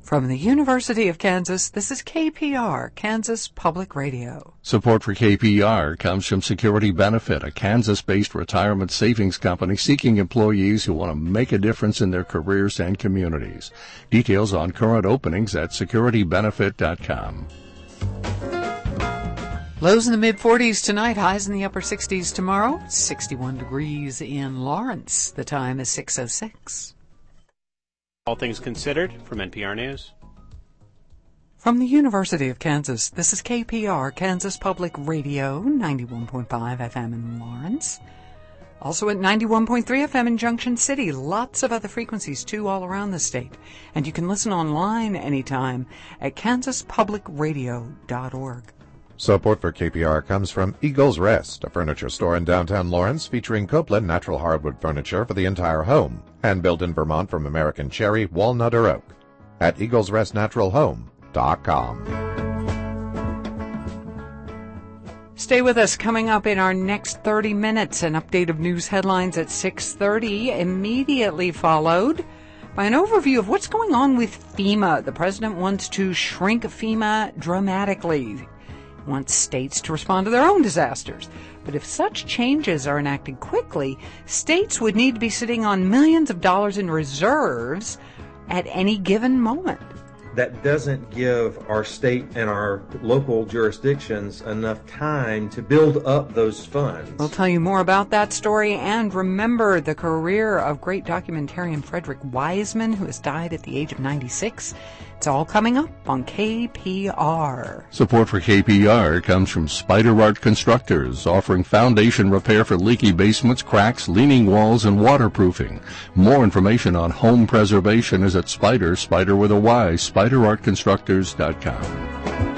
From the University of Kansas, this is KPR, Kansas Public Radio. Support for KPR comes from Security Benefit, a Kansas-based retirement savings company seeking employees who want to make a difference in their careers and communities. Details on current openings at securitybenefit.com. Lows in the mid-40s tonight, highs in the upper 60s tomorrow. 61 degrees in Lawrence. The time is 6:06. All things considered from NPR News. From the University of Kansas, this is KPR, Kansas Public Radio, 91.5 FM in Lawrence. Also at 91.3 FM in Junction City. Lots of other frequencies, too, all around the state. And you can listen online anytime at kansaspublicradio.org. Support for KPR comes from Eagles Rest, a furniture store in downtown Lawrence featuring Copeland natural hardwood furniture for the entire home, and built in Vermont from American cherry, walnut, or oak. At EaglesRestNaturalHome.com. Stay with us. Coming up in our next 30 minutes, an update of news headlines at 6:30, immediately followed by an overview of what's going on with FEMA. The president wants to shrink FEMA dramatically. Wants states to respond to their own disasters. But if such changes are enacted quickly, states would need to be sitting on millions of dollars in reserves at any given moment. That doesn't give our state and our local jurisdictions enough time to build up those funds. We'll tell you more about that story, and remember the career of great documentarian Frederick Wiseman, who has died at the age of 96. It's all coming up on KPR. Support for KPR comes from Spider Art Constructors, offering foundation repair for leaky basements, cracks, leaning walls, and waterproofing. More information on home preservation is at Spider with a Y, SpiderArtConstructors.com.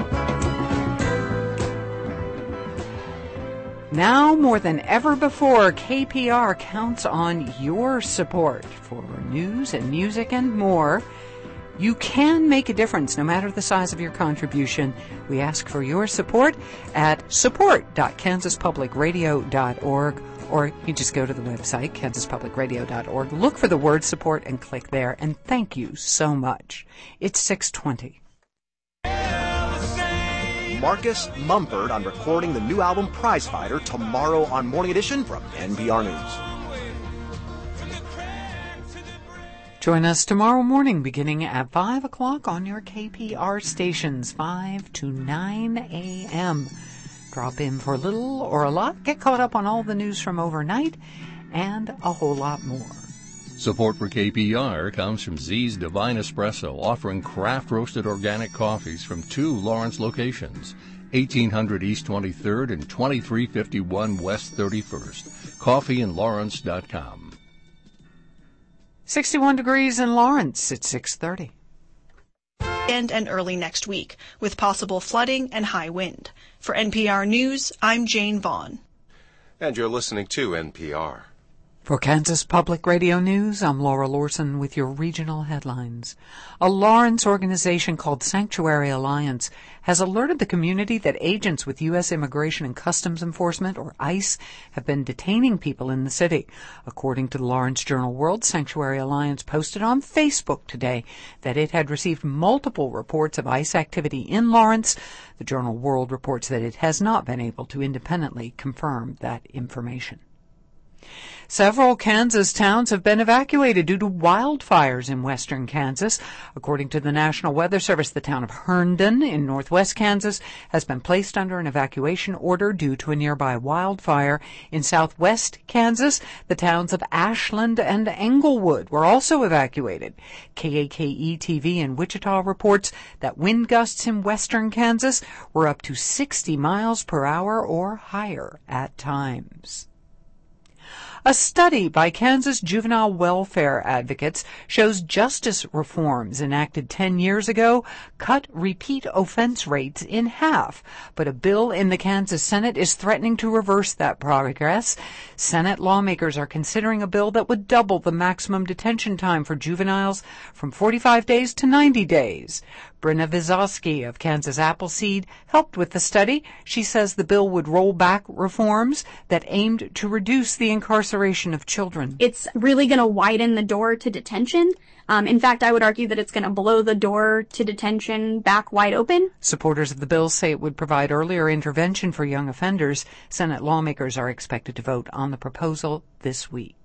Now more than ever before, KPR counts on your support for news and music and more. You can make a difference no matter the size of your contribution. We ask for your support at support.kansaspublicradio.org, or you just go to the website, kansaspublicradio.org, look for the word support and click there, and thank you so much. It's 6:20. Marcus Mumford on recording the new album Prizefighter tomorrow on Morning Edition from NPR News. Join us tomorrow morning beginning at 5 o'clock on your KPR stations, 5 to 9 a.m. Drop in for a little or a lot, get caught up on all the news from overnight, and a whole lot more. Support for KPR comes from Z's Divine Espresso, offering craft-roasted organic coffees from 2 Lawrence locations, 1800 East 23rd and 2351 West 31st. CoffeeInLawrence.com. 61 degrees in Lawrence at 6:30. And early next week, with possible flooding and high wind. For NPR News, I'm Jane Vaughn. And you're listening to NPR. For Kansas Public Radio News, I'm Laura Lorson with your regional headlines. A Lawrence organization called Sanctuary Alliance has alerted the community that agents with U.S. Immigration and Customs Enforcement, or ICE, have been detaining people in the city. According to the Lawrence Journal-World, Sanctuary Alliance posted on Facebook today that it had received multiple reports of ICE activity in Lawrence. The Journal-World reports that it has not been able to independently confirm that information. Several Kansas towns have been evacuated due to wildfires in western Kansas. According to the National Weather Service, the town of Herndon in northwest Kansas has been placed under an evacuation order due to a nearby wildfire. In southwest Kansas, the towns of Ashland and Englewood were also evacuated. KAKE-TV in Wichita reports that wind gusts in western Kansas were up to 60 miles per hour or higher at times. A study by Kansas juvenile welfare advocates shows justice reforms enacted 10 years ago cut repeat offense rates in half. But a bill in the Kansas Senate is threatening to reverse that progress. Senate lawmakers are considering a bill that would double the maximum detention time for juveniles from 45 days to 90 days. Brenna Vizowski of Kansas Appleseed helped with the study. She says the bill would roll back reforms that aimed to reduce the incarceration of children. It's really going to widen the door to detention. In fact, I would argue that it's going to blow the door to detention back wide open. Supporters of the bill say it would provide earlier intervention for young offenders. Senate lawmakers are expected to vote on the proposal this week.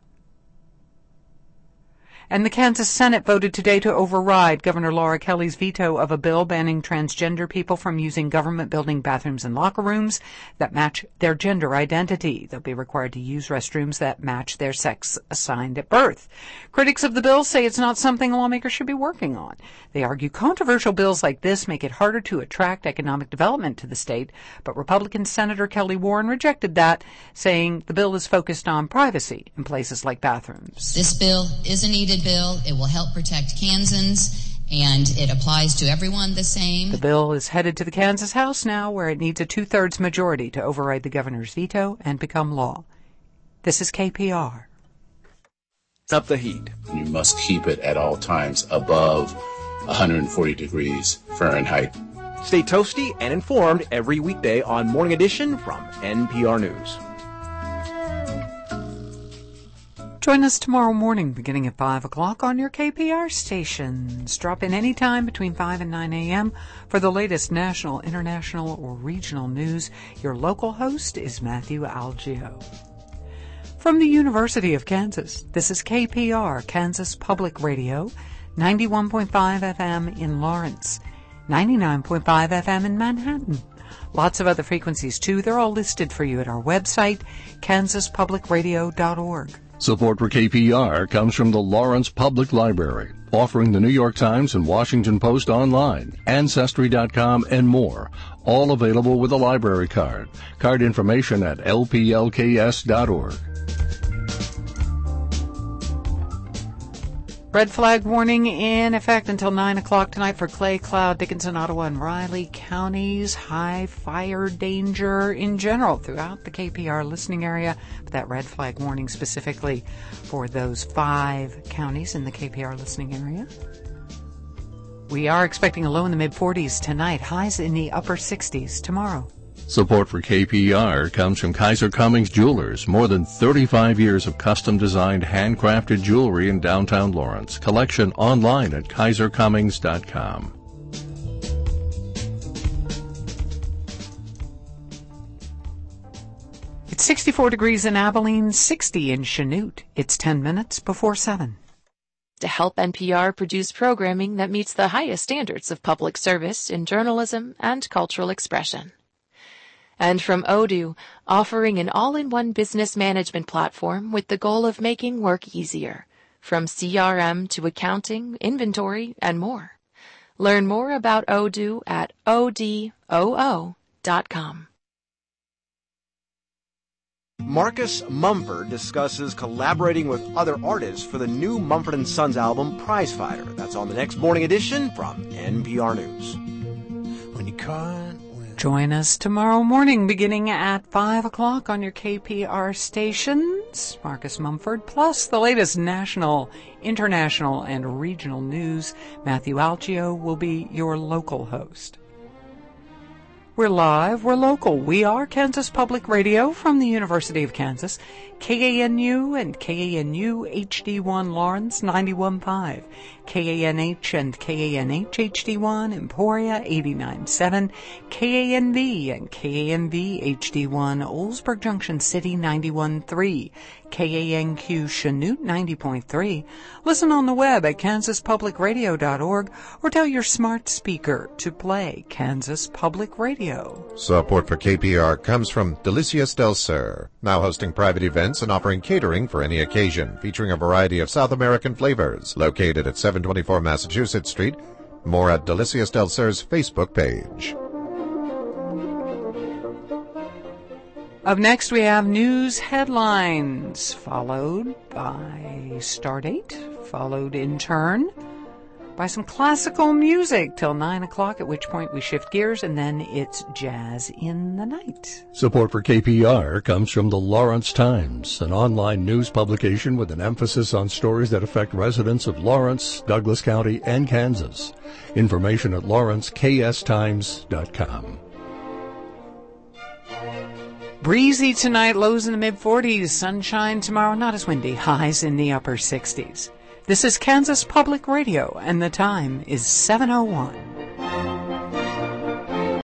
And the Kansas Senate voted today to override Governor Laura Kelly's veto of a bill banning transgender people from using government building bathrooms and locker rooms that match their gender identity. They'll be required to use restrooms that match their sex assigned at birth. Critics of the bill say it's not something lawmakers should be working on. They argue controversial bills like this make it harder to attract economic development to the state, but Republican Senator Kelly Warren rejected that, saying the bill is focused on privacy in places like bathrooms. This bill is a needed bill. It will help protect Kansans, and it applies to everyone the same. The bill is headed to the Kansas House now, where it needs a 2/3 majority to override the governor's veto and become law. This is KPR. Up the heat. You must keep it at all times above 140 degrees Fahrenheit. Stay toasty and informed every weekday on Morning Edition from NPR News. Join us tomorrow morning beginning at 5 o'clock on your KPR stations. Drop in anytime between 5 and 9 a.m. for the latest national, international, or regional news. Your local host is Matthew Algio. From the University of Kansas, this is KPR, Kansas Public Radio, 91.5 FM in Lawrence, 99.5 FM in Manhattan. Lots of other frequencies, too. They're all listed for you at our website, kansaspublicradio.org. Support for KPR comes from the Lawrence Public Library, offering the New York Times and Washington Post online, Ancestry.com, and more. All available with a library card. Card information at lplks.org. Red flag warning in effect until 9 o'clock tonight for Clay, Cloud, Dickinson, Ottawa, and Riley counties. High fire danger in general throughout the KPR listening area, but that red flag warning specifically for those 5 counties in the KPR listening area. We are expecting a low in the mid-40s tonight, highs in the upper 60s tomorrow. Support for KPR comes from Kaiser Cummings Jewelers. More than 35 years of custom-designed, handcrafted jewelry in downtown Lawrence. Collection online at kaisercummings.com. It's 64 degrees in Abilene, 60 in Chanute. It's 10 minutes before 7. To help NPR produce programming that meets the highest standards of public service in journalism and cultural expression. And from Odoo, offering an all-in-one business management platform with the goal of making work easier, from CRM to accounting, inventory, and more. Learn more about Odoo at odoo.com. Marcus Mumford discusses collaborating with other artists for the new Mumford & Sons album, Prizefighter. That's on the next Morning Edition from NPR News. When you can't Join us tomorrow morning beginning at 5 o'clock on your KPR stations. Marcus Mumford, plus the latest national, international, and regional news. Matthew Algio will be your local host. We're live, we're local. We are Kansas Public Radio from the University of Kansas, KANU and KANU HD1 Lawrence 91.5, KANH and KANH HD1 Emporia 89.7, KANV and KANV HD1 Oldsburg Junction City 91.3, KANQ Chanute 90.3. Listen on the web at kansaspublicradio.org or tell your smart speaker to play Kansas Public Radio. Support for KPR comes from Delicias del Sur, now hosting private events and offering catering for any occasion, featuring a variety of South American flavors. Located at 724 Massachusetts Street. More at Delicias del Sur's Facebook page. Up next, we have news headlines, followed by Stardate, followed in turn by some classical music till 9 o'clock, at which point we shift gears, and then it's Jazz in the Night. Support for KPR comes from the Lawrence Times, an online news publication with an emphasis on stories that affect residents of Lawrence, Douglas County, and Kansas. Information at lawrencekstimes.com. Breezy tonight, lows in the mid-40s. Sunshine tomorrow, not as windy. Highs in the upper 60s. This is Kansas Public Radio, and the time is 7:01.